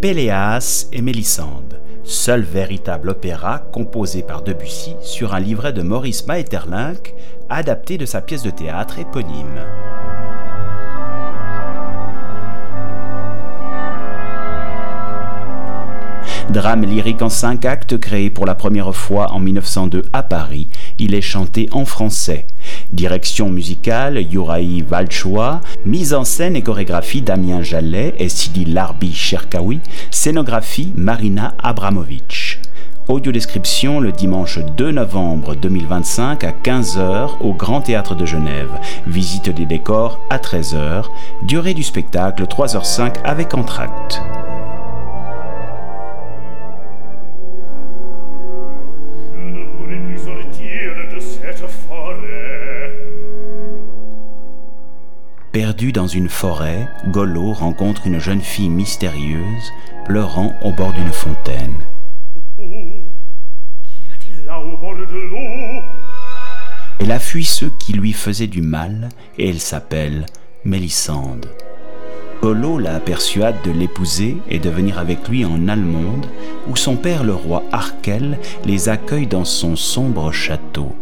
Péléas et Mélisande, seul véritable opéra composé par Debussy sur un livret de Maurice Maeterlinck, adapté de sa pièce de théâtre éponyme. Drame lyrique en 5 actes créé pour la première fois en 1902 à Paris, il est chanté en français. Direction musicale, Youraï Valchoua, mise en scène et chorégraphie Damien Jallet et Sidi Larbi Cherkaoui, scénographie Marina Abramovic. Audiodescription le dimanche 2 novembre 2025 à 15h au Grand Théâtre de Genève. Visite des décors à 13h. Durée du spectacle 3h05 avec entracte. Perdu dans une forêt, Golo rencontre une jeune fille mystérieuse, pleurant au bord d'une fontaine. Qu'y a-t-il là au bord de l'eau ? Elle a fui ceux qui lui faisaient du mal et elle s'appelle Mélisande. Golo la persuade de l'épouser et de venir avec lui en Allemande, où son père le roi Arkel les accueille dans son sombre château.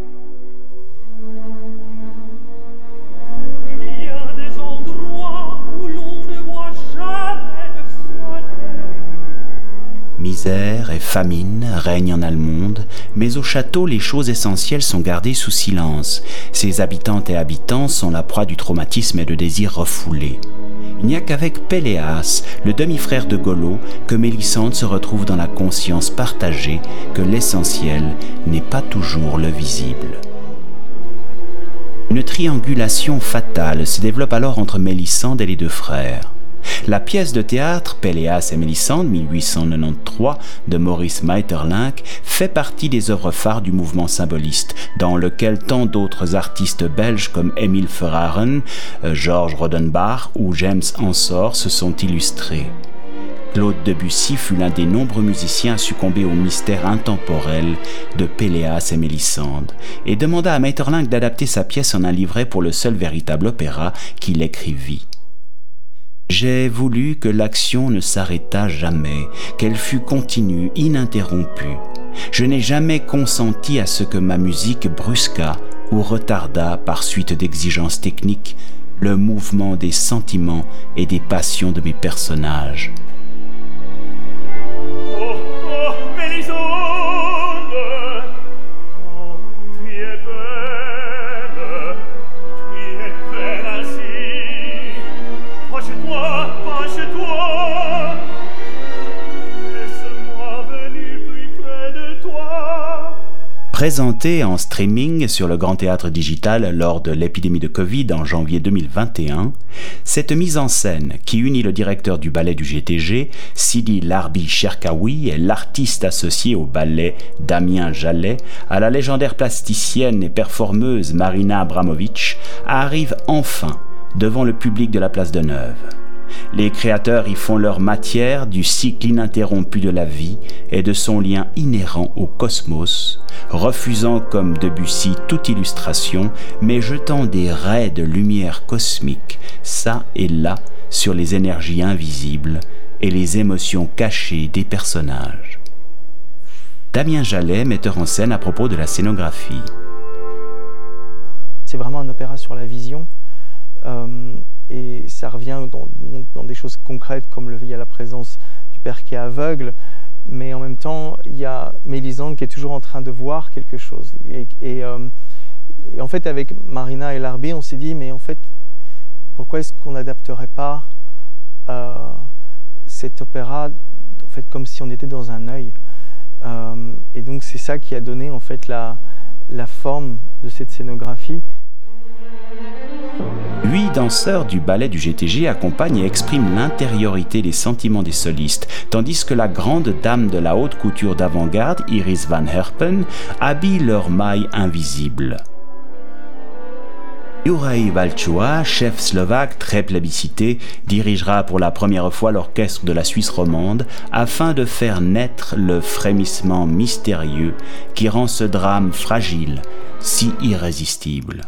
Misère et famine règnent en Allemande, mais au château, les choses essentielles sont gardées sous silence. Ses habitantes et habitants sont la proie du traumatisme et de désirs refoulés. Il n'y a qu'avec Péléas, le demi-frère de Golo, que Mélisande se retrouve dans la conscience partagée que l'essentiel n'est pas toujours le visible. Une triangulation fatale se développe alors entre Mélisande et les deux frères. La pièce de théâtre Péléas et Mélisande 1893 de Maurice Maeterlinck fait partie des œuvres phares du mouvement symboliste, dans lequel tant d'autres artistes belges comme Emile Verhaeren, Georges Rodenbach ou James Ensor se sont illustrés. Claude Debussy fut l'un des nombreux musiciens à succomber au mystère intemporel de Péléas et Mélisande et demanda à Maeterlinck d'adapter sa pièce en un livret pour le seul véritable opéra qu'il écrivit. J'ai voulu que l'action ne s'arrêtât jamais, qu'elle fût continue, ininterrompue. Je n'ai jamais consenti à ce que ma musique brusquât ou retardât, par suite d'exigences techniques, le mouvement des sentiments et des passions de mes personnages. Oh, oh, Mélisande, oh, tu es belle ainsi. Penche-toi, laisse-moi venir plus près de toi. Présenté en streaming sur le Grand Théâtre Digital lors de l'épidémie de Covid en janvier 2021, cette mise en scène qui unit le directeur du ballet du GTG, Sidi Larbi Cherkaoui, et l'artiste associé au ballet, Damien Jallet, à la légendaire plasticienne et performeuse Marina Abramovic, arrive enfin devant le public de la place de Neuve. Les créateurs y font leur matière du cycle ininterrompu de la vie et de son lien inhérent au cosmos, refusant comme Debussy toute illustration, mais jetant des raies de lumière cosmique ça et là sur les énergies invisibles et les émotions cachées des personnages. Damien Jallet, metteur en scène à propos de la scénographie. C'est vraiment un opéra sur la vision. Et ça revient dans des choses concrètes comme il y a la présence du père qui est aveugle, mais en même temps il y a Mélisande qui est toujours en train de voir quelque chose. Et en fait avec Marina et Larbi on s'est dit mais en fait pourquoi est-ce qu'on n'adapterait pas cet opéra en fait comme si on était dans un œil. Et donc c'est ça qui a donné en fait la forme de cette scénographie. 8 danseurs du ballet du GTG accompagnent et expriment l'intériorité des sentiments des solistes, tandis que la grande dame de la haute couture d'avant-garde, Iris van Herpen, habille leurs mailles invisibles. Youraï Valchoua, chef slovaque très plébiscité, dirigera pour la première fois l'orchestre de la Suisse romande afin de faire naître le frémissement mystérieux qui rend ce drame fragile, si irrésistible.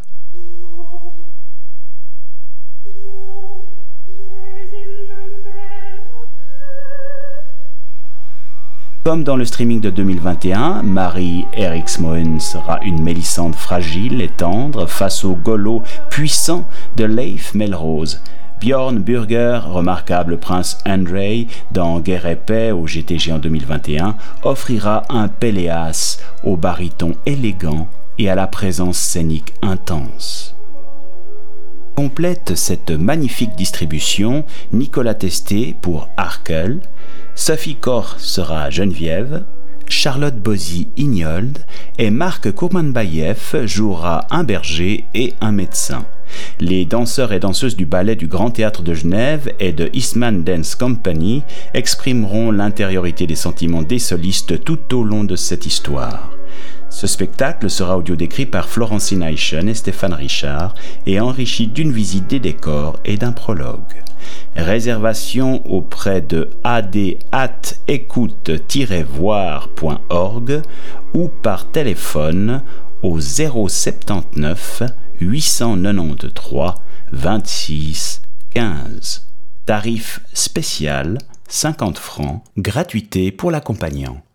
Comme dans le streaming de 2021, Marie Eriksmoen sera une Mélissande fragile et tendre face au golo puissant de Leif Melrose. Björn Burger, remarquable prince Andrei dans Guerre et Paix au GTG en 2021, offrira un Péléas au baryton élégant et à la présence scénique intense. Complète cette magnifique distribution Nicolas Testé pour Arkel, Sophie Kor sera Geneviève, Charlotte Bozy Ignold et Marc Kourmanbaïev jouera un berger et un médecin. Les danseurs et danseuses du ballet du Grand Théâtre de Genève et de Eastman Dance Company exprimeront l'intériorité des sentiments des solistes tout au long de cette histoire. Ce spectacle sera audio-décrit par Florentine Eichen et Stéphane Richard et enrichi d'une visite des décors et d'un prologue. Réservation auprès de ad@écoute-voir.org ou par téléphone au 079 893 26 15. Tarif spécial 50 francs, gratuité pour l'accompagnant.